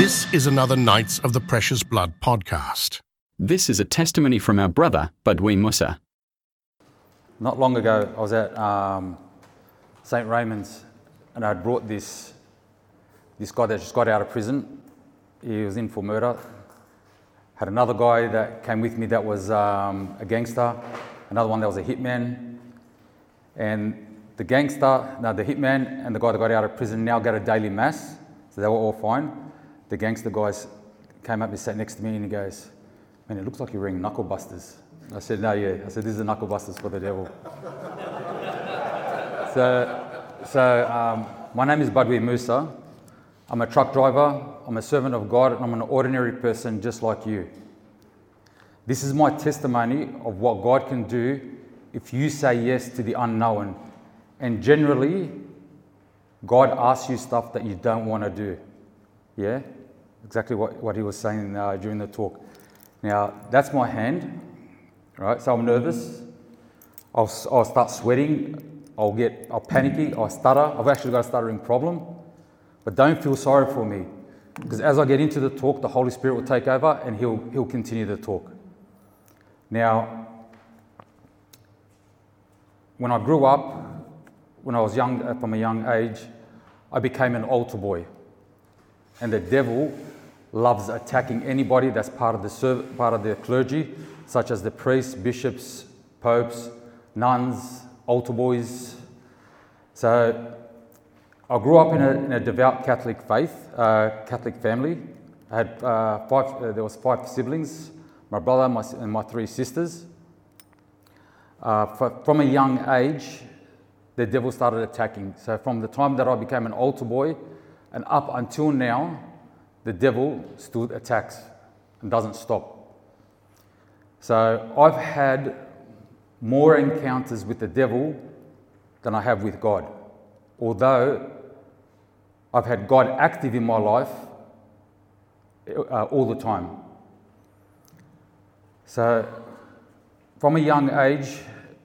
This is another Knights of the Precious Blood podcast. This is a testimony from our brother, Badwi Musa. Not long ago, I was at St. Raymond's, and I'd brought this guy that just got out of prison. He was in for murder. Had another guy that came with me that was a gangster, another one that was a hitman. And the hitman and the guy that got out of prison now go to daily mass, so they were all fine. The gangster guys came up and sat next to me and he goes, "Man, it looks like you're wearing knuckle busters." I said, "No, yeah." I said, "This is the knuckle busters for the devil." So my name is Badwi Musa. I'm a truck driver, I'm a servant of God, and I'm an ordinary person just like you. This is my testimony of what God can do if you say yes to the unknown. And generally, God asks you stuff that you don't want to do. Yeah? Exactly what he was saying during the talk. Now, that's my hand, right? So I'm nervous. I'll start sweating. I'll panicky. I'll stutter. I've actually got a stuttering problem. But don't feel sorry for me, because as I get into the talk, the Holy Spirit will take over and he'll continue the talk. Now, when I grew up, when I was young, from a young age, I became an altar boy. And the devil loves attacking anybody that's part of the clergy, such as the priests, bishops, popes, nuns, altar boys. So I grew up in a devout Catholic faith, Catholic family. I had there was 5 siblings, my brother and my 3 sisters. From a young age, the devil started attacking. So from the time that I became an altar boy and up until now, the devil still attacks and doesn't stop. So I've had more encounters with the devil than I have with God. Although I've had God active in my life all the time. So from a young age,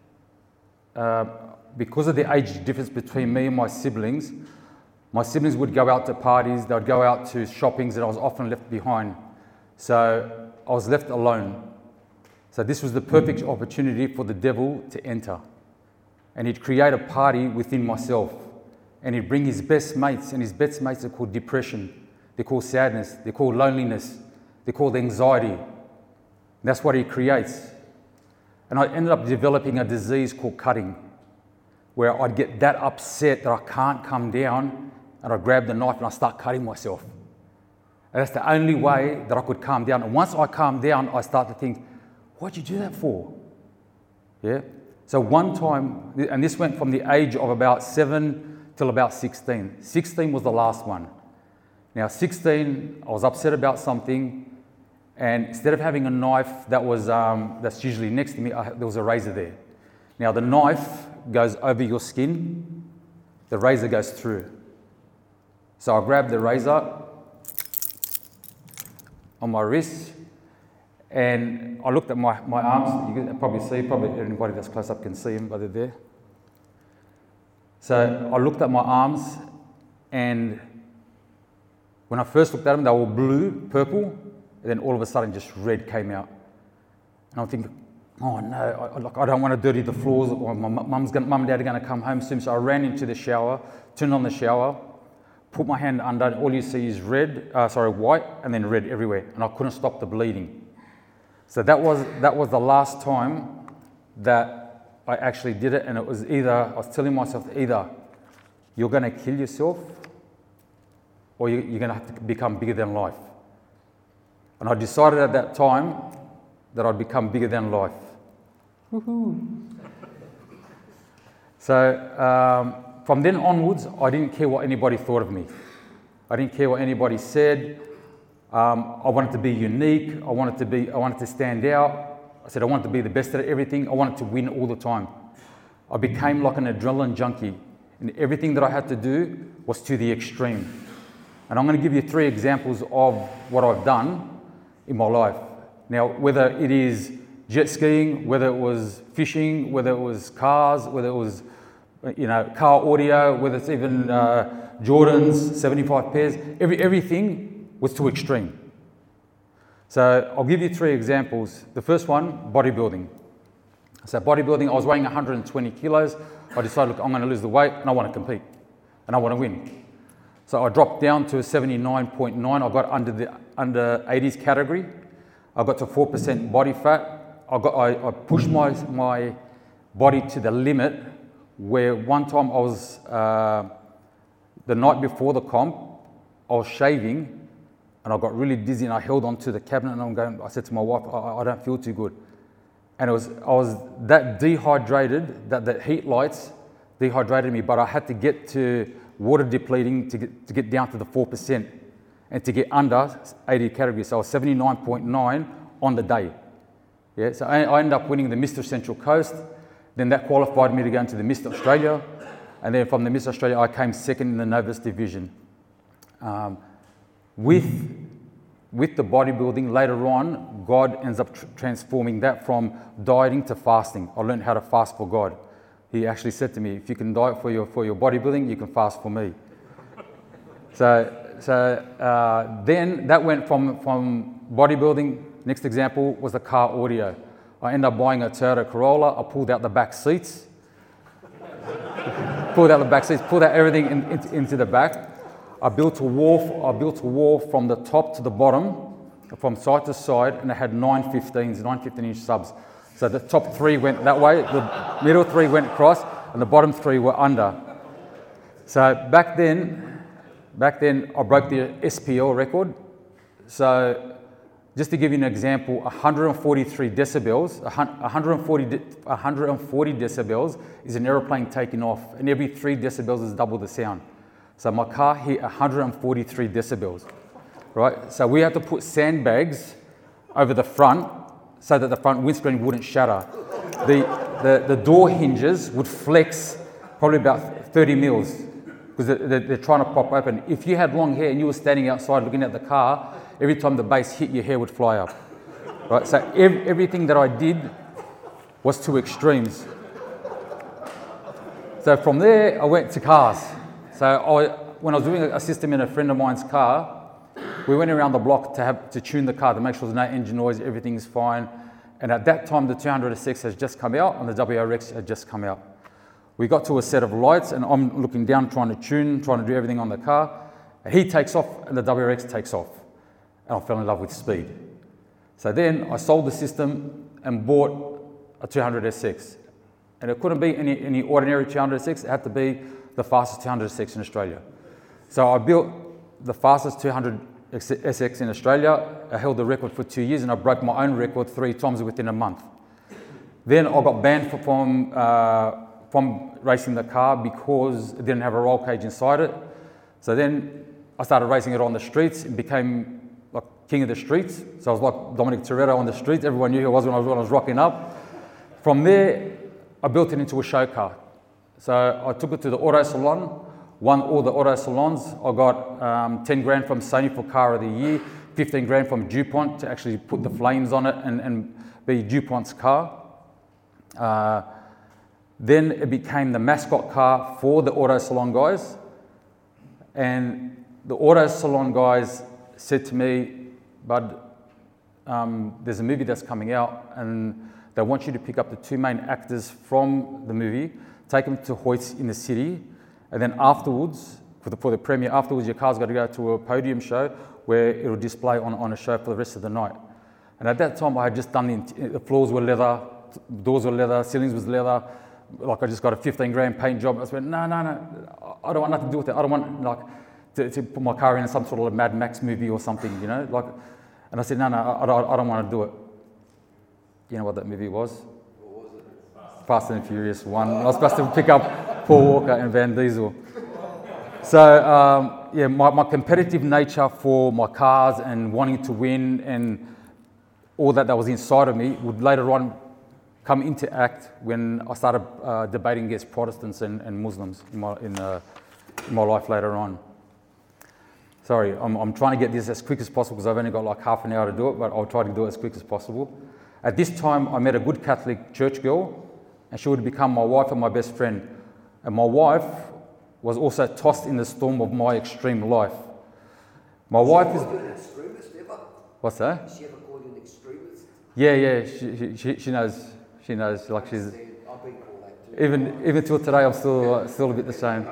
because of the age difference between me and my siblings would go out to parties, they would go out to shoppings, and I was often left behind. So I was left alone. So this was the perfect opportunity for the devil to enter. And he'd create a party within myself. And he'd bring his best mates, and his best mates are called depression. They're called sadness. They're called loneliness. They're called anxiety. And that's what he creates. And I ended up developing a disease called cutting, where I'd get that upset that I can't come down, and I grab the knife and I start cutting myself. And that's the only way that I could calm down. And once I calm down, I start to think, what'd you do that for? Yeah. So one time, and this went from the age of about 7 till about 16. 16 was the last one. Now 16, I was upset about something, and instead of having a knife that was that's usually next to me, there was a razor there. Now the knife goes over your skin, the razor goes through. So I grabbed the razor on my wrist, and I looked at my arms. You can probably see, anybody that's close up can see them, but they're there. So I looked at my arms, and when I first looked at them, they were blue, purple, and then all of a sudden just red came out. And I'm thinking, oh no, I don't want to dirty the floors, or my mum and dad are going to come home soon. So I ran into the shower, turned on the shower, put my hand under, and all you see is white, and then red everywhere, and I couldn't stop the bleeding. So that was the last time that I actually did it, and it was I was telling myself, either you're going to kill yourself, or you're going to have to become bigger than life. And I decided at that time that I'd become bigger than life. Woohoo! So from then onwards, I didn't care what anybody thought of me. I didn't care what anybody said. I wanted to be unique. I wanted to stand out. I said I wanted to be the best at everything. I wanted to win all the time. I became like an adrenaline junkie, and everything that I had to do was to the extreme. And I'm going to give you 3 examples of what I've done in my life. Now, whether it is jet skiing, whether it was fishing, whether it was cars, whether it was car audio, whether it's even Jordans, 75 pairs, everything was too extreme. So I'll give you 3 examples. The first one, bodybuilding. So bodybuilding, I was weighing 120 kilos. I decided, look, I'm going to lose the weight and I want to compete and I want to win. So I dropped down to a 79.9. I got under 80s category. I got to 4% body fat. I pushed my body to the limit where one time I was, the night before the comp, I was shaving and I got really dizzy and I held onto the cabinet and I said to my wife, I don't feel too good. And I was that dehydrated, that the heat lights dehydrated me, but I had to get to water depleting to get down to the 4% and to get under 80 categories. So I was 79.9 on the day. Yeah, so I ended up winning the Mr. Central Coast. Then that qualified me to go into the Mr. Australia. And then from the Mr. Australia, I came second in the Novus division. With the bodybuilding, later on, God ends up transforming that from dieting to fasting. I learned how to fast for God. He actually said to me, if you can diet for your bodybuilding, you can fast for me. So then that went from bodybuilding. Next example was the car audio. I ended up buying a Toyota Corolla. I pulled out the back seats. Pulled out everything into the back. I built a wall from the top to the bottom, from side to side, and it had 9 15-inch subs. So the top 3 went that way, the middle 3 went across, and the bottom 3 were under. So back then I broke the SPL record. So just to give you an example, 143 decibels, 140 decibels is an aeroplane taking off, and every 3 decibels is double the sound. So my car hit 143 decibels, right? So we had to put sandbags over the front so that the front windscreen wouldn't shatter. The door hinges would flex probably about 30 mils because they're trying to pop open. If you had long hair and you were standing outside looking at the car, every time the bass hit, your hair would fly up, right? So everything that I did was to extremes. So from there, I went to cars. So when I was doing a system in a friend of mine's car, we went around the block to tune the car to make sure there's no engine noise, everything's fine. And at that time, the 200SX has just come out and the WRX had just come out. We got to a set of lights and I'm looking down, trying to do everything on the car. And he takes off and the WRX takes off. And I fell in love with speed. So then I sold the system and bought a 200SX. And it couldn't be any ordinary 200SX, it had to be the fastest 200SX in Australia. So I built the fastest 200SX in Australia. I held the record for 2 years and I broke my own record 3 times within a month. Then I got banned from racing the car because it didn't have a roll cage inside it. So then I started racing it on the streets and became like king of the streets. So I was like Dominic Toretto on the streets. Everyone knew who I was when I was rocking up. From there, I built it into a show car. So I took it to the auto salon, won all the auto salons. I got 10 grand from Sony for Car of the Year, 15 grand from DuPont to actually put the flames on it and be DuPont's car. Then it became the mascot car for the auto salon guys. And the auto salon guys said to me, Bud, there's a movie that's coming out and they want you to pick up the 2 main actors from the movie, take them to Hoyts in the city, and then afterwards, for the premiere afterwards, your car's got to go to a podium show where it'll display on a show for the rest of the night. And at that time, I had just done the floors were leather, doors were leather, ceilings was leather. Like I just got a 15 grand paint job. I said, no, I don't want nothing to do with it. I don't want to put my car in some sort of a Mad Max movie or something, you know. And I said, no, I don't want to do it. You know what that movie was? What was it? Fast and Furious 1. I was supposed to pick up Paul Walker and Van Diesel. So my competitive nature for my cars and wanting to win and all that was inside of me would later on come into act when I started debating against Protestants and Muslims in my life later on. Sorry, I'm trying to get this as quick as possible because I've only got like half an hour to do it, but I'll try to do it as quick as possible. At this time, I met a good Catholic church girl, and she would become my wife and my best friend. And my wife was also tossed in the storm of my extreme life. My wife is... Call you an extremist ever? What's that? Does she ever call you an extremist? Yeah, she knows. She knows, like she's... I've been called that too. Even till today, I'm still a bit the same.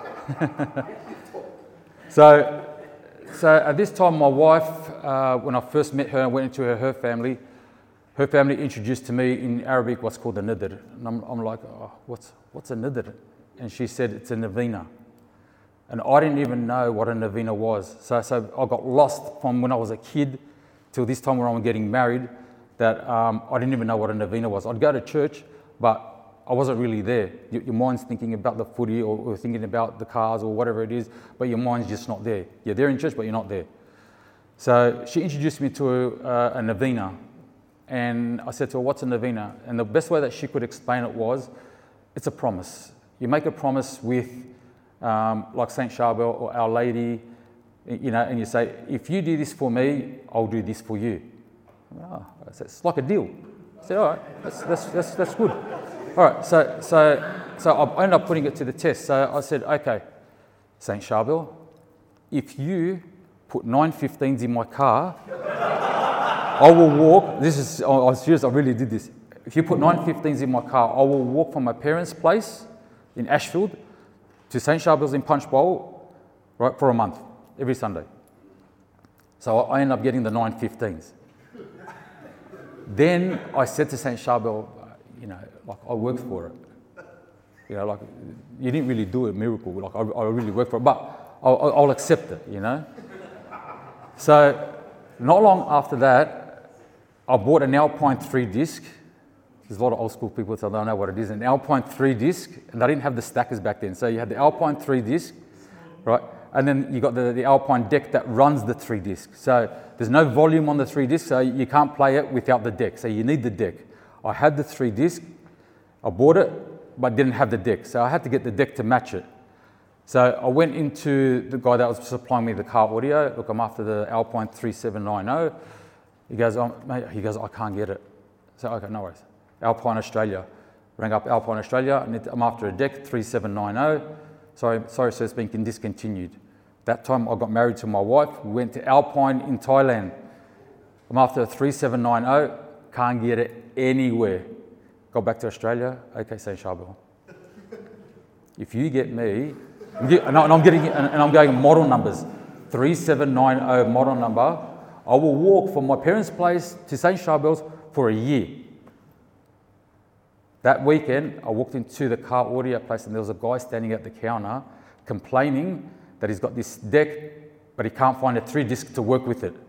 So at this time, my wife, when I first met her and went into her family introduced to me in Arabic what's called a nidr. And I'm like, oh, what's a nidr? And she said, it's a novena. And I didn't even know what a novena was. So I got lost from when I was a kid till this time when I'm getting married, that I didn't even know what a novena was. I'd go to church, but I wasn't really there. Your mind's thinking about the footy or thinking about the cars or whatever it is, but your mind's just not there. You're there in church, but you're not there. So she introduced me to a novena. And I said to her, what's a novena? And the best way that she could explain it was, it's a promise. You make a promise with, like St. Charbel or Our Lady, and you say, if you do this for me, I'll do this for you. Oh, it's like a deal. I said, all right, that's good. All right, so I ended up putting it to the test. So I said, okay, St. Charbel, if you put 915s in my car, I will walk. I was serious, I really did this. If you put 915s in my car, I will walk from my parents' place in Ashfield to St. Charbel's in Punch Bowl, right, for a month, every Sunday. So I ended up getting the 915s. Then I said to St. Charbel, like I worked for it. Like you didn't really do a miracle. Like I really worked for it, but I'll accept it. So not long after that, I bought an Alpine 3 disc. There's a lot of old school people, so they don't know what it is. An Alpine 3 disc, and they didn't have the stackers back then. So you had the Alpine 3 disc, right? And then you got the Alpine deck that runs the 3 disc. So there's no volume on the 3 disc, so you can't play it without the deck. So you need the deck. I had the 3 disc, I bought it, but didn't have the deck. So I had to get the deck to match it. So I went into the guy that was supplying me the car audio. Look, I'm after the Alpine 3790. He goes, mate, I can't get it. So, okay, no worries. Alpine Australia. Rang up Alpine Australia, I'm after a deck, 3790. Sorry, sir, it's been discontinued. That time I got married to my wife. We went to Alpine in Thailand. I'm after a 3790, can't get it anywhere. Got back to Australia, okay, St. Charbel. If you get me, and I'm going model numbers, 3790 model number, I will walk from my parents' place to St. Charbel's for a year. That weekend, I walked into the car audio place and there was a guy standing at the counter complaining that he's got this deck, but he can't find a 3 disc to work with it.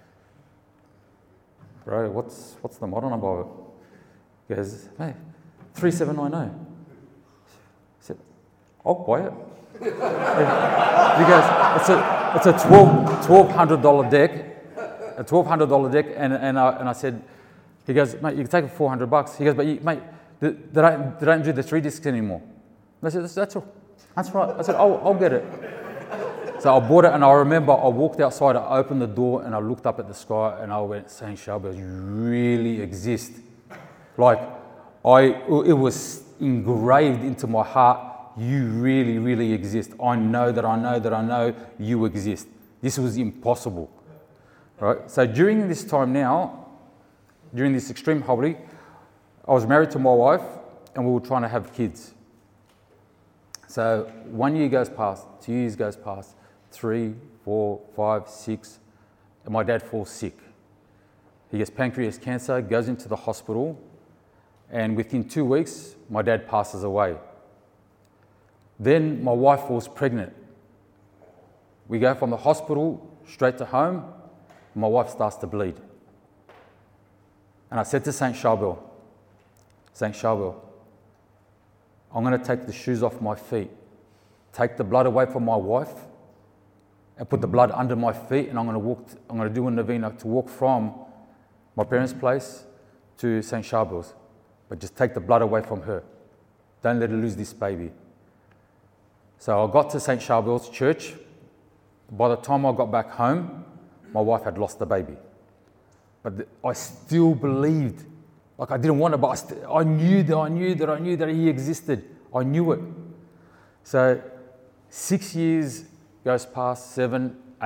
Bro, what's the model number of it? He goes, hey, 3790. I said, I'll buy it. He goes, it's a $1,200 deck. A $1,200 deck, and I said, he goes, mate, you can take it for $400. He goes, but mate, they don't do the 3 discs anymore. And I said, that's right. I said, I'll get it. So I bought it, and I remember I walked outside, I opened the door, and I looked up at the sky, and I went, St. Charbel, you really exist. Like, it was engraved into my heart, you really, really exist. I know you exist. This was impossible. Right? So during this time now, during this extreme holiday, I was married to my wife and we were trying to have kids. So 1 year goes past, 2 years goes past, 3, 4, 5, 6, and my dad falls sick. He gets pancreas cancer, goes into the hospital, and within 2 weeks, my dad passes away. Then my wife falls pregnant. We go from the hospital straight to home. My wife starts to bleed. And I said to St. Charbel, I'm going to take the shoes off my feet, take the blood away from my wife, and put the blood under my feet, and I'm going to do a novena to walk from my parents' place to St. Charbel's, but just take the blood away from her. Don't let her lose this baby. So I got to St. Charbel's church. By the time I got back home, my wife had lost the baby. But I still believed. Like I didn't want it, but I knew that he existed. I knew it. So 6 years goes past, 7, 8,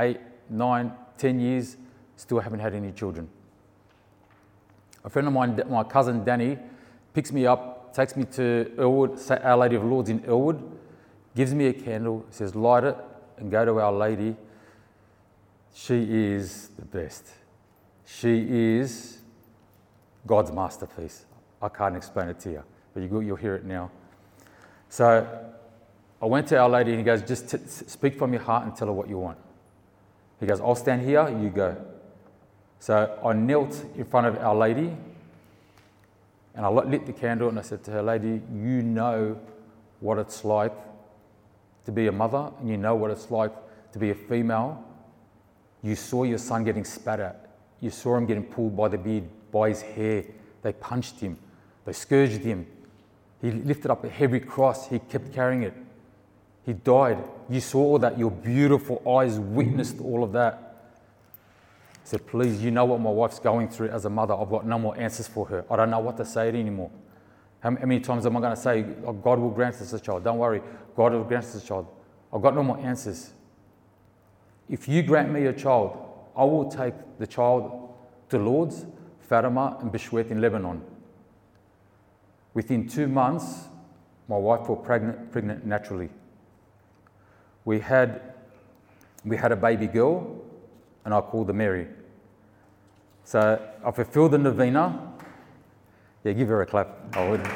9, 10 years, still haven't had any children. A friend of mine, my cousin Danny, picks me up, takes me to Elwood, Our Lady of Lourdes in Elwood, gives me a candle, says, light it and go to Our Lady. She is the best. She is God's masterpiece. I can't explain it to you, but you'll hear it now. So I went to Our Lady and he goes, just speak from your heart and tell her what you want. He goes, I'll stand here, you go. So I knelt in front of Our Lady and I lit the candle and I said to her, Lady, you know what it's like to be a mother and you know what it's like to be a female. You saw your son getting spat at. You saw him getting pulled by the beard, by his hair. They punched him. They scourged him. He lifted up a heavy cross. He kept carrying it. He died. You saw all that. Your beautiful eyes witnessed all of that. I said, please, you know what my wife's going through as a mother. I've got no more answers for her. I don't know what to say anymore. How many times am I going to say, oh, God will grant us a child? Don't worry. God will grant us a child. I've got no more answers. If you grant me a child, I will take the child to Lourdes, Fatima and Bishwet in Lebanon. Within 2 months, my wife was pregnant naturally. We had a baby girl and I called her Mary. So I fulfilled the novena. Yeah, give her a clap. I would.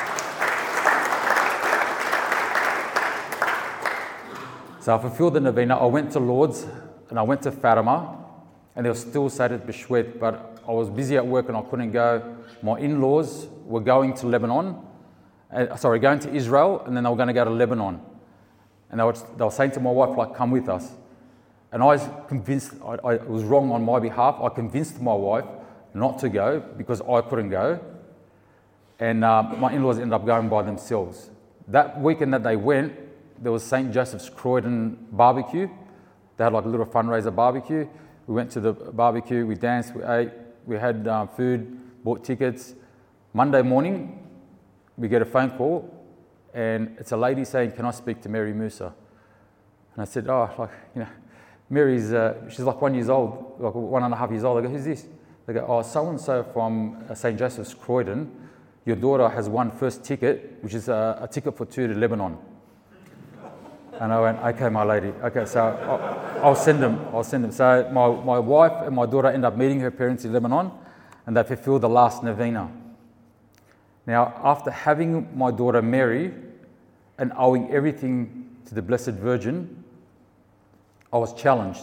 So I fulfilled the novena. I went to Lourdes and I went to Fatima and they were still sat at Bishwet, but I was busy at work and I couldn't go. My in-laws were going to going to Israel, and then they were going to go to Lebanon. And they were saying to my wife, like, come with us. And I was convinced, I was wrong on my behalf. I convinced my wife not to go because I couldn't go. And my in-laws ended up going by themselves. That weekend that they went, there was St. Joseph's Croydon barbecue. They had like a little fundraiser barbecue. We went to the barbecue, we danced, we ate, we had food, bought tickets. Monday morning, we get a phone call and it's a lady saying, can I speak to Mary Musa? And I said, Mary's, she's like 1 year old, like 1.5 years old. I go, who's this? They go, oh, so-and-so from St. Joseph's Croydon. Your daughter has won first ticket, which is a ticket for 2 to Lebanon. And I went, okay, my lady. Okay, so I'll send them. So my wife and my daughter end up meeting her parents in Lebanon and they fulfilled the last novena. Now, after having my daughter Mary and owing everything to the Blessed Virgin, I was challenged.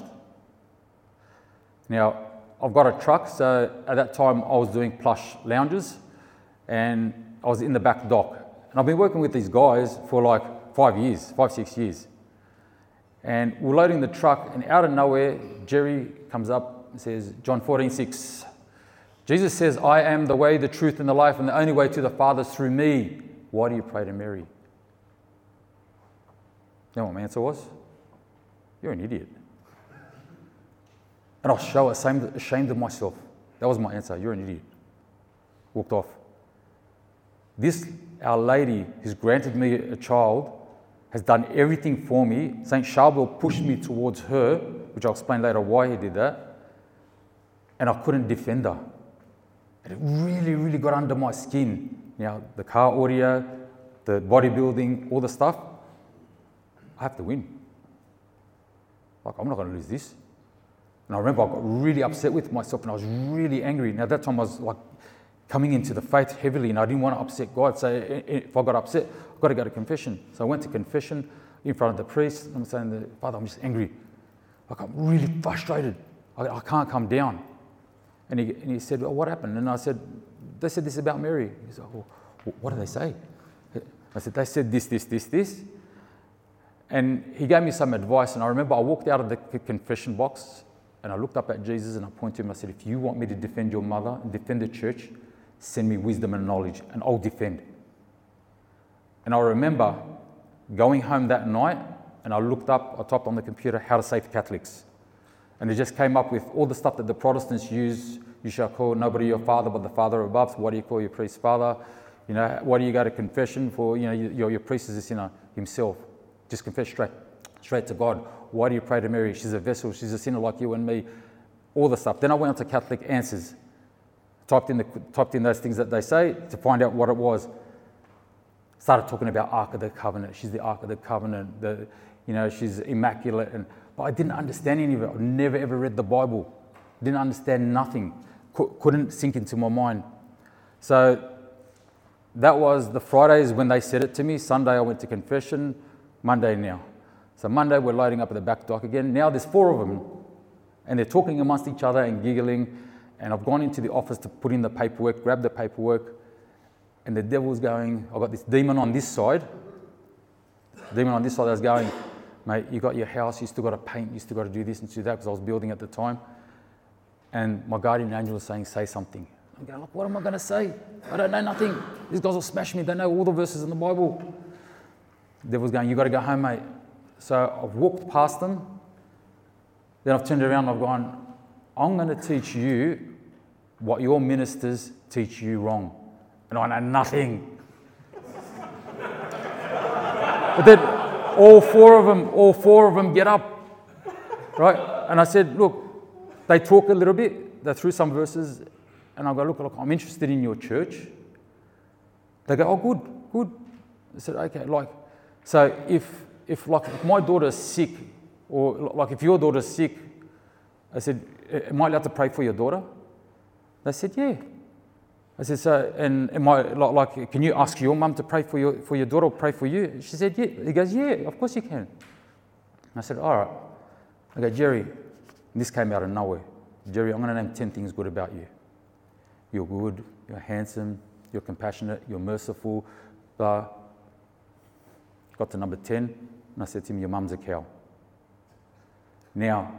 Now, I've got a truck, so at that time I was doing plush lounges and I was in the back dock. And I've been working with these guys for like 5, 6 years. And we're loading the truck and out of nowhere, Jerry comes up and says, John 14:6, Jesus says, I am the way, the truth and the life, and the only way to the Father is through me. Why do you pray to Mary? You know what my answer was? You're an idiot. And I was so ashamed of myself. That was my answer. You're an idiot. Walked off. This, Our Lady, who's granted me a child, has done everything for me. St. Charbel pushed me towards her, which I'll explain later why he did that. And I couldn't defend her. And it really, really got under my skin. Now, the car audio, the bodybuilding, all the stuff, I have to win. Like, I'm not going to lose this. And I remember I got really upset with myself and I was really angry. Now, at that time I was like coming into the faith heavily and I didn't want to upset God. So if I got upset, I've got to go to confession. So I went to confession in front of the priest. I'm saying, Father, I'm just angry. Like, I'm really frustrated. I can't come down. And he said, well, what happened? And I said, they said this about Mary. He said, well, what did they say? I said, they said this. And he gave me some advice. And I remember I walked out of the confession box and I looked up at Jesus and I pointed to him. I said, if you want me to defend your mother and defend the church, send me wisdom and knowledge and I'll defend. And I remember going home that night and I typed on the computer, how to save Catholics. And it just came up with all the stuff that the Protestants use. You shall call nobody your father but the Father above. So what do you call your priest father? You know, why do you go to confession for? You know, your priest is a sinner himself. Just confess straight to God. Why do you pray to Mary? She's a vessel. She's a sinner like you and me. All the stuff. Then I went on to Catholic Answers. Typed in those things that they say to find out what it was. Started talking about Ark of the Covenant. She's the Ark of the Covenant. She's immaculate. But I didn't understand any of it. I've never ever read the Bible. Didn't understand nothing. Couldn't sink into my mind. So that was the Fridays when they said it to me. Sunday I went to confession. Monday now. So Monday we're loading up at the back dock again. Now there's 4 of them. And they're talking amongst each other and giggling. And I've gone into the office to put in the paperwork, grab the paperwork. And the devil's going, I've got this demon on this side. That's going, mate, you got your house, you still got to paint, you still got to do this and do that, because I was building at the time. And my guardian angel is saying, say something. I'm going, look, what am I going to say? I don't know nothing. These guys will smash me. They know all the verses in the Bible. The devil's going, you got to go home, mate. So I've walked past them. Then I've turned around and I've gone, I'm going to teach you what your ministers teach you wrong. And I know nothing. But then all four of them get up, right? And I said, look, they talk a little bit. They threw some verses. And I go, look, I'm interested in your church. They go, oh, good. I said, okay, so if my daughter's sick, or if your daughter's sick, I said, am I allowed to pray for your daughter? They said, yeah. I said, so, and am I, can you ask your mum to pray for your daughter or pray for you? She said, yeah. He goes, yeah, of course you can. And I said, all right. I go, Jerry, and this came out of nowhere. Jerry, I'm going to name 10 things good about you. You're good, you're handsome, you're compassionate, you're merciful, blah. Got to number 10, and I said to him, your mum's a cow. Now,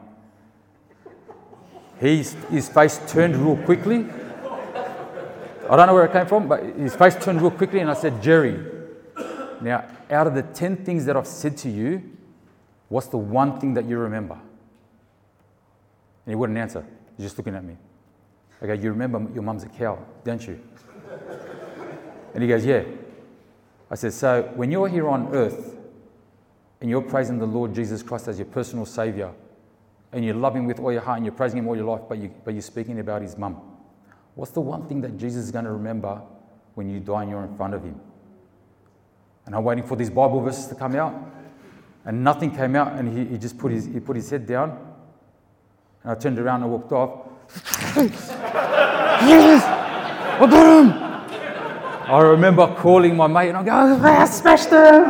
his face turned real quickly. I don't know where it came from, but his face turned real quickly, and I said, Jerry, now, out of the 10 things that I've said to you, what's the one thing that you remember? And he wouldn't answer. He's just looking at me. I go, you remember your mum's a cow, don't you? And he goes, yeah. I said, so when you're here on earth and you're praising the Lord Jesus Christ as your personal Saviour, and you love Him with all your heart and you're praising Him all your life, but you're speaking about His mum, what's the one thing that Jesus is going to remember when you die and you're in front of Him? And I'm waiting for these Bible verses to come out, and nothing came out, and he just put his head down, and I turned around and walked off. Yes! I got him! I remember calling my mate and I go, I smashed him!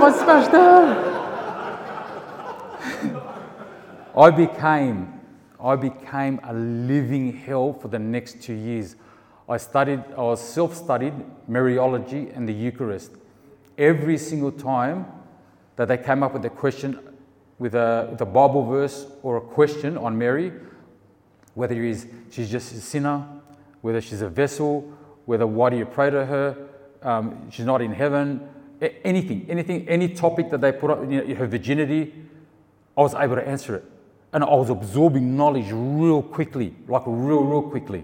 I became a living hell for the next 2 years. I was self-studied Mariology and the Eucharist. Every single time that they came up with a question, with a Bible verse or a question on Mary, whether she's just a sinner, whether she's a vessel, whether why do you pray to her, she's not in heaven, anything, any topic that they put up, her virginity, I was able to answer it. And I was absorbing knowledge real quickly, real quickly.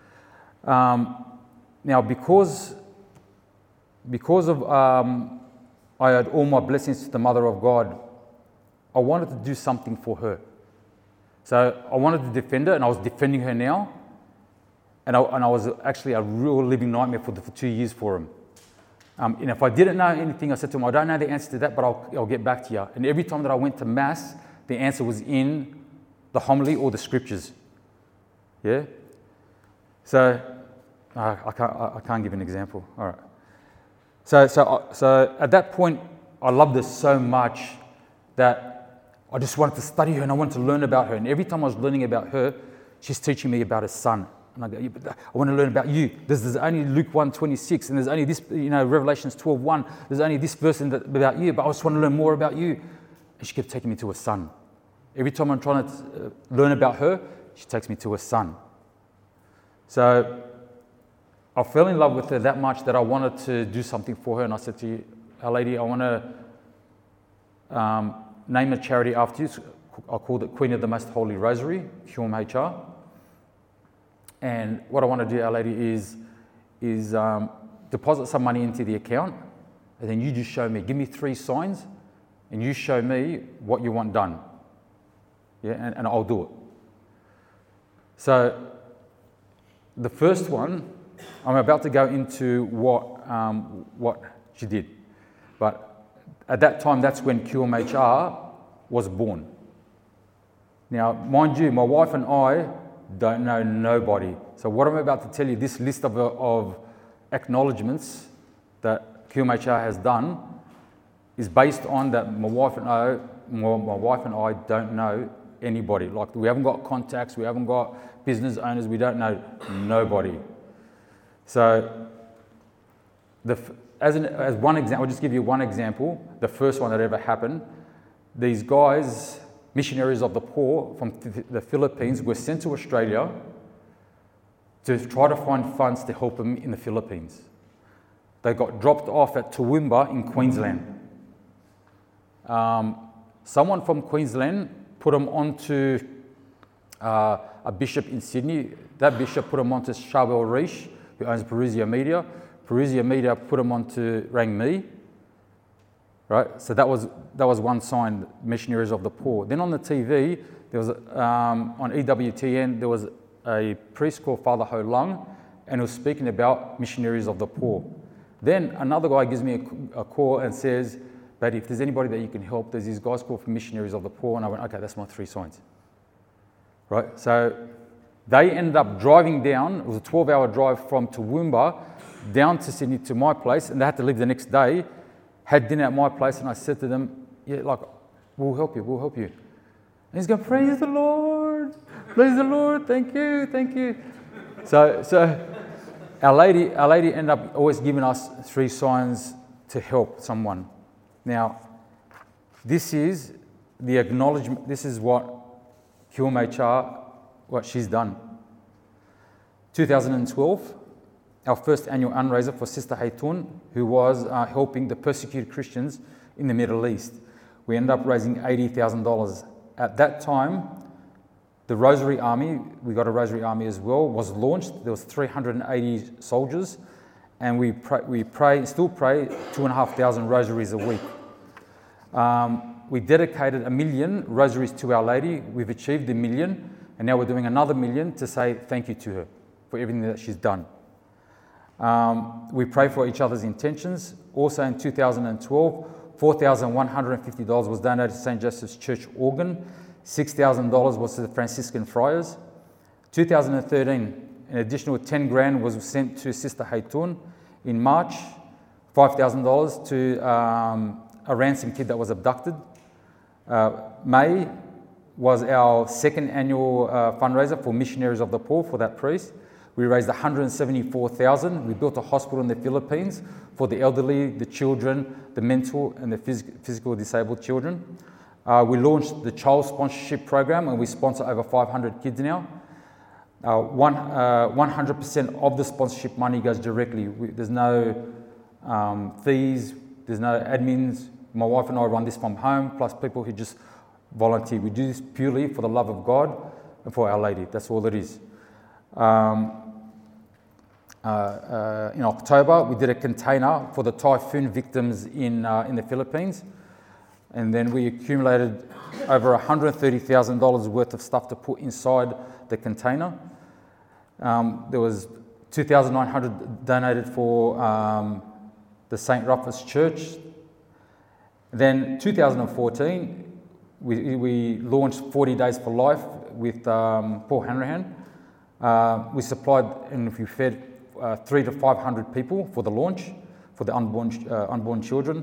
Now, because of I had all my blessings to the Mother of God, I wanted to do something for her. So I wanted to defend her, and I was defending her now. And I was actually a real living nightmare for 2 years for him. And if I didn't know anything, I said to him, I don't know the answer to that, but I'll get back to you. And every time that I went to Mass, the answer was in the homily or the scriptures. Yeah? So, I can't give an example. All right. So at that point, I loved her so much that I just wanted to study her and I wanted to learn about her. And every time I was learning about her, she's teaching me about her son. And I go, yeah, but I want to learn about you. There's only Luke 1:26, and there's only this, Revelations 12:1. There's only this verse about you, but I just want to learn more about you. And she kept taking me to her son. Every time I'm trying to learn about her, she takes me to her son. So I fell in love with her that much that I wanted to do something for her. And I said to Our Lady, I want to name a charity after you. I called it Queen of the Most Holy Rosary, QMHR. And what I want to do, Our Lady, is deposit some money into the account, and then you just show me, give me 3 signs and you show me what you want done. Yeah, and I'll do it. So the first one, I'm about to go into what she did. But at that time, that's when QMHR was born. Now, mind you, my wife and I don't know nobody. So what I'm about to tell you, this list of acknowledgements that QMHR has done is based on that my wife and I don't know anybody. Like, we haven't got contacts, we haven't got business owners, we don't know nobody. So as one example, I'll just give you one example. The first one that ever happened, these guys, missionaries of the poor from the Philippines, were sent to Australia to try to find funds to help them in the Philippines. They got dropped off at Toowoomba in Queensland. Someone from Queensland put them onto a bishop in Sydney. That bishop put them onto Charbel Riche, who owns Parousia Media. Parousia Media put them onto Rang Me. Right, so that was one sign, missionaries of the poor. Then on the TV, there was on EWTN, there was a priest called Father Ho Lung, and he was speaking about missionaries of the poor. Then another guy gives me a call and says, "But if there's anybody that you can help, there's these guys called missionaries of the poor." And I went, "Okay, that's my 3 signs." Right, so they ended up driving down. It was a 12-hour drive from Toowoomba down to Sydney to my place, and they had to leave the next day. Had dinner at my place, and I said to them, "Yeah, like, we'll help you. And he's going, "Praise the Lord, thank you." So our lady ended up always giving us 3 signs to help someone. Now, this is the acknowledgement. This is what QMHR, what she's done. 2012. Our first annual fundraiser for Sister Haytun, who was helping the persecuted Christians in the Middle East. We ended up raising $80,000. At that time, the Rosary Army, we got a Rosary Army as well, was launched. There was 380 soldiers, and we still pray 2,500 rosaries a week. We dedicated 1 million rosaries to Our Lady. We've achieved 1 million, and now we're doing another 1 million to say thank you to her for everything that she's done. We pray for each other's intentions. Also in 2012, $4,150 was donated to St. Joseph's Church Organ. $6,000 was to the Franciscan Friars. 2013, an additional 10 grand was sent to Sister Haytun. In March, $5,000 to a ransom kid that was abducted. May was our 2nd annual fundraiser for Missionaries of the Poor for that priest. We raised $174,000. We built a hospital in the Philippines for the elderly, the children, the mental and the physical disabled children. We launched the child sponsorship program, and we sponsor over 500 kids now. 100% of the sponsorship money goes directly. There's no fees, there's no admins. My wife and I run this from home, plus people who just volunteer. We do this purely for the love of God and for Our Lady. That's all it is. In October, we did a container for the typhoon victims in the Philippines, and then we accumulated over $130,000 worth of stuff to put inside the container. There was $2,900 donated for the St. Rufus Church. Then 2014, we launched 40 Days for Life with Paul Hanrahan. We supplied and we fed 300 to 500 people for the launch, for the unborn children.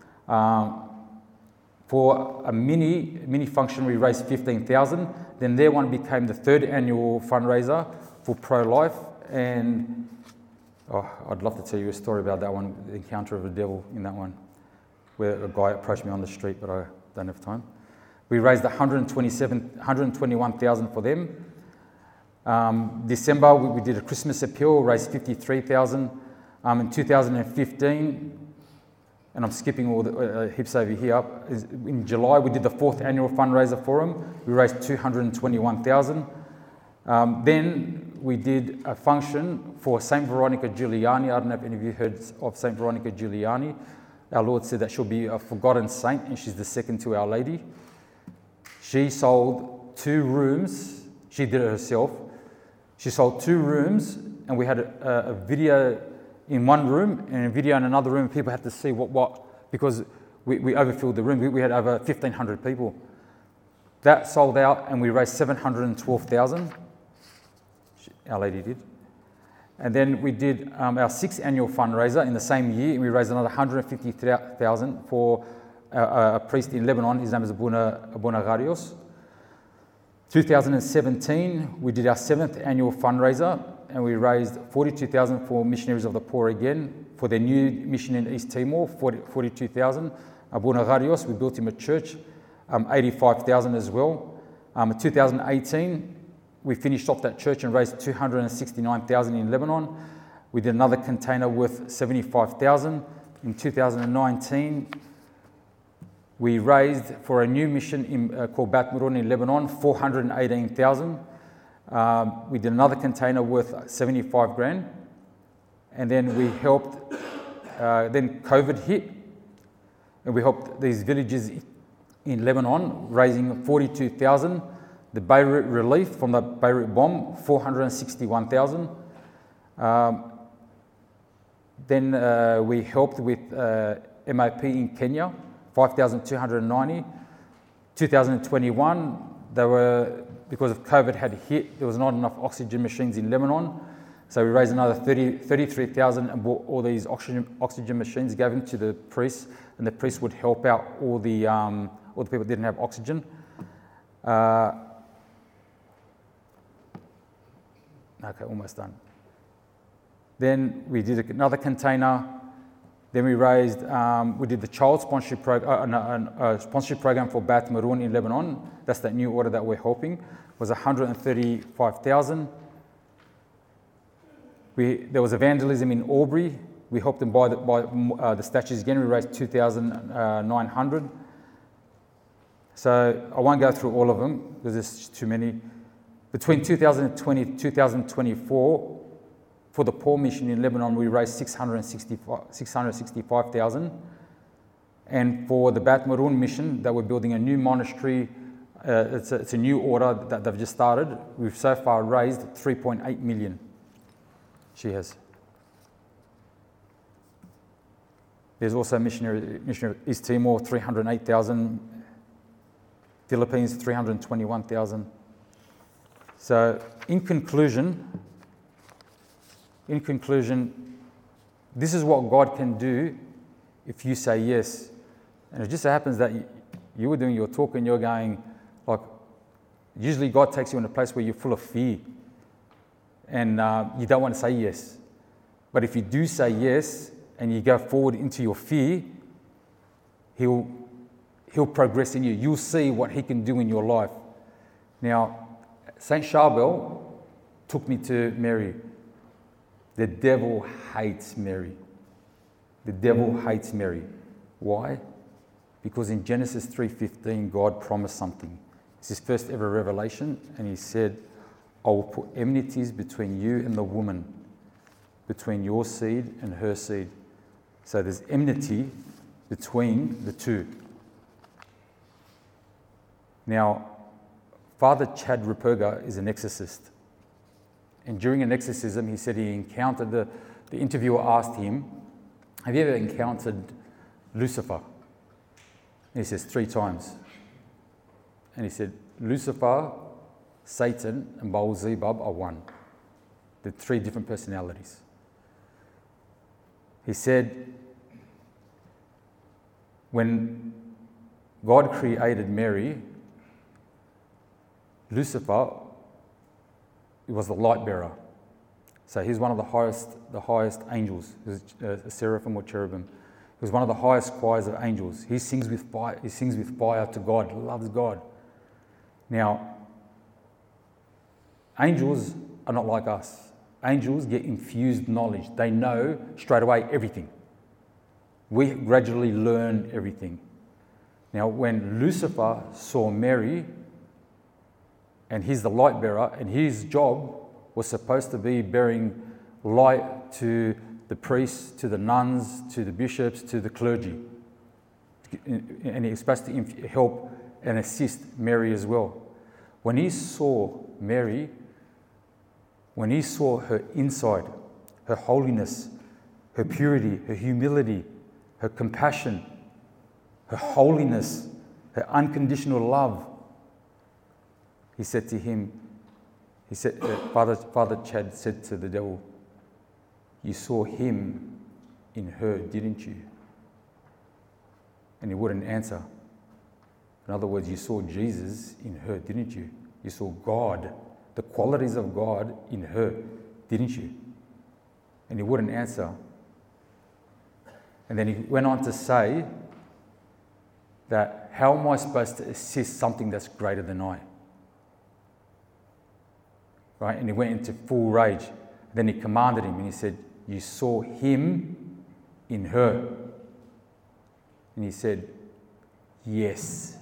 For a mini function, we raised $15,000. Then their one became the 3rd annual fundraiser for pro-life. And I'd love to tell you a story about that one, the encounter of the devil in that one, where a guy approached me on the street, but I don't have time. We raised $121,000 for them. December, we did a Christmas appeal, raised $53,000. In 2015, and I'm skipping all the heaps over here. In July, we did the 4th annual fundraiser for them. We raised $221,000. Then we did a function for St. Veronica Giuliani. I don't know if any of you heard of St. Veronica Giuliani. our Lord said that she'll be a forgotten saint, and she's the second to Our Lady. She sold 2 rooms. She did it herself. She sold 2 rooms, and we had a video in one room and a video in another room. People had to see what because we overfilled the room. We had over 1,500 people. That sold out, and we raised 712,000. Our Lady did. And then we did our 6th annual fundraiser in the same year, and we raised another 150,000 for a priest in Lebanon. His name is Abuna Garios. 2017, we did our 7th annual fundraiser, and we raised 42,000 for Missionaries of the Poor again, for their new mission in East Timor, 42,000. Abuna Garios, we built him a church, 85,000 as well. In 2018, we finished off that church and raised 269,000 in Lebanon. We did another container worth 75,000. In 2019, we raised for a new mission called Bat Murun in Lebanon, 418,000. We did another container worth 75 grand. And then we helped, then COVID hit, and we helped these villages in Lebanon, raising 42,000. The Beirut relief from the Beirut bomb, 461,000. Then we helped with MOP in Kenya, 5,290. 2021, because of COVID had hit, there was not enough oxygen machines in Lebanon. So we raised another 33,000 and bought all these oxygen machines, gave them to the priests, and the priests would help out all the people that didn't have oxygen. Okay, almost done. Then we did another container. Then we raised, we did the child sponsorship program for Bat Murun in Lebanon. That's that new order that we're helping. It was 135,000. There was evangelism in Albury. We helped them buy the statues again. We raised 2,900. So I won't go through all of them because there's too many. Between 2020 and 2024, for the poor mission in Lebanon, we raised 665,000. And for the Bat Murun mission, that we're building a new monastery, it's a new order that they've just started. We've so far raised 3.8 million. She has. There's also missionary East Timor, 308,000. Philippines, 321,000. So in conclusion, this is what God can do if you say yes. And it just so happens that you were doing your talk and you're going, like, usually God takes you in a place where you're full of fear and you don't want to say yes. But if you do say yes and you go forward into your fear, He'll progress in you. You'll see what He can do in your life. Now, Saint Charbel took me to Mary. The devil hates Mary. The devil hates Mary. Why? Because in Genesis 3:15, God promised something. It's His first ever revelation, and He said, I will put enmities between you and the woman, between your seed and her seed. So there's enmity between the two. Now, Father Chad Ruperga is an exorcist. And during an exorcism, he said he encountered, the interviewer asked him, have you ever encountered Lucifer? And he says 3 times. And he said, Lucifer, Satan, and Beelzebub are one. They're 3 different personalities. He said, when God created Mary, Lucifer was the light bearer. So he's one of the highest angels. He was a seraphim or cherubim. He was one of the highest choirs of angels. He sings with fire. He sings with fire to God. He loves God. Now, angels are not like us. Angels get infused knowledge. They know straight away everything. We gradually learn everything. Now, when Lucifer saw Mary, and he's the light bearer, and his job was supposed to be bearing light to the priests, to the nuns, to the bishops, to the clergy. and he expressed to help and assist Mary as well. When he saw Mary, when he saw her inside, her holiness, her purity, her humility, her compassion, her holiness, her unconditional love, he said to him, Father Chad said to the devil, "You saw him in her, didn't you?" And he wouldn't answer. In other words, you saw Jesus in her, didn't you? You saw God, the qualities of God in her, didn't you? And he wouldn't answer. And then he went on to say that, how am I supposed to assist something that's greater than I? Right? And he went into full rage. Then he commanded him and he said, "You saw him in her." And he said, "Yes."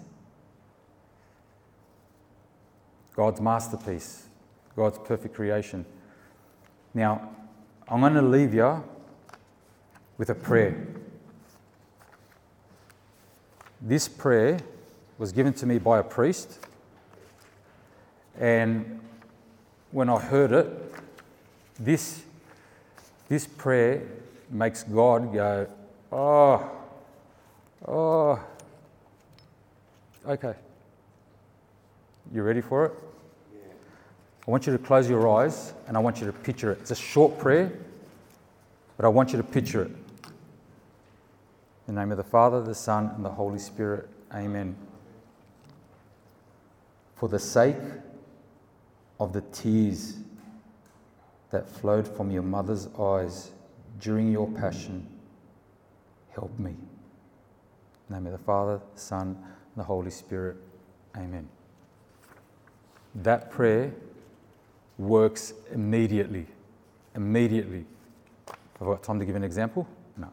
God's masterpiece, God's perfect creation. Now, I'm going to leave you with a prayer. This prayer was given to me by a priest, and when I heard it, this prayer makes God go, oh, okay. You ready for it? Yeah. I want you to close your eyes and I want you to picture it. It's a short prayer, but I want you to picture it. In the name of the Father, the Son, and the Holy Spirit. Amen. For the sake of the tears that flowed from your mother's eyes during your passion, help me. In the name of the Father, the Son, and the Holy Spirit. Amen. That prayer works immediately. Immediately. Have I got time to give an example? No.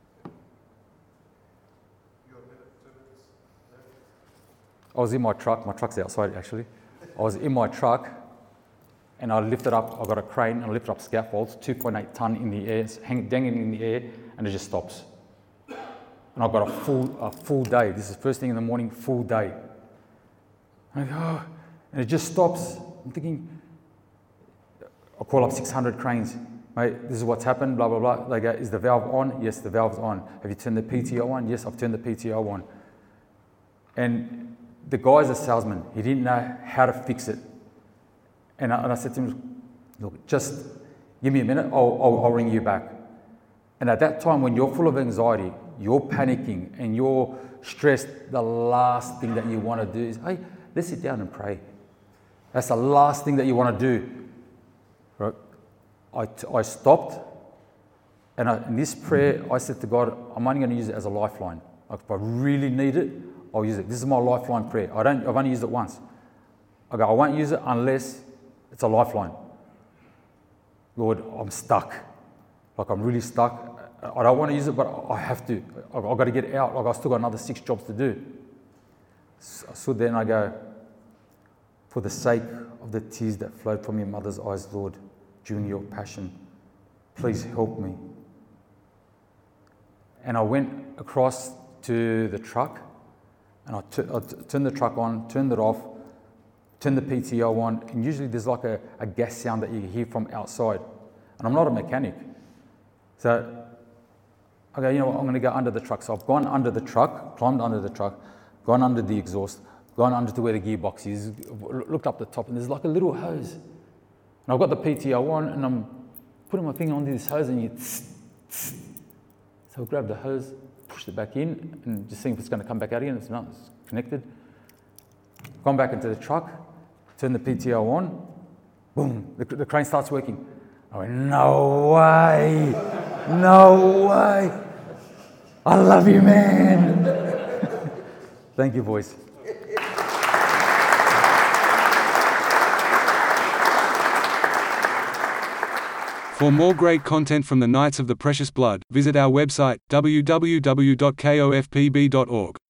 I was in my truck. My truck's outside, actually. I was in my truck, and I lifted up. I got a crane, and I lifted up scaffolds, 2.8 ton in the air, dangling in the air, and it just stops. And I've got a full day. This is first thing in the morning, full day. And I go, oh, and it just stops. I'm thinking, I'll call up 600 cranes. Mate, this is what's happened, blah, blah, blah. They go, is the valve on? Yes, the valve's on. Have you turned the PTO on? Yes, I've turned the PTO on. And the guy's a salesman. He didn't know how to fix it. And I said to him, look, just give me a minute, I'll ring you back. And at that time, when you're full of anxiety, you're panicking and you're stressed, the last thing that you want to do is, hey, let's sit down and pray. That's the last thing that you want to do. Right? I stopped, and in this prayer, I said to God, I'm only going to use it as a lifeline. Like if I really need it, I'll use it. This is my lifeline prayer. I've only used it once. I go, I won't use it unless it's a lifeline. Lord, I'm stuck. Like I'm really stuck. I don't want to use it, but I have to. I've got to get it out. Like I've still got another 6 jobs to do. So I stood there and I go, for the sake of the tears that flowed from your mother's eyes, Lord, during your passion, please help me. And I went across to the truck, and I turned the truck on, turned it off, turned the PTO on, and usually there's like a gas sound that you hear from outside. And I'm not a mechanic. So I go, you know what, I'm going to go under the truck. So I've gone under the truck, climbed under the truck, gone under the exhaust, gone under to where the gearbox is, looked up the top, and there's like a little hose. And I've got the PTO on, and I'm putting my finger onto this hose, and you tss, tss. So I grabbed the hose, pushed it back in, and just seeing if it's going to come back out again. It's not, it's connected. Gone back into the truck, turned the PTO on, boom, the crane starts working. I went, no way, no way. I love you, man. Thank you, boys. For more great content from the Knights of the Precious Blood, visit our website www.kofpb.org.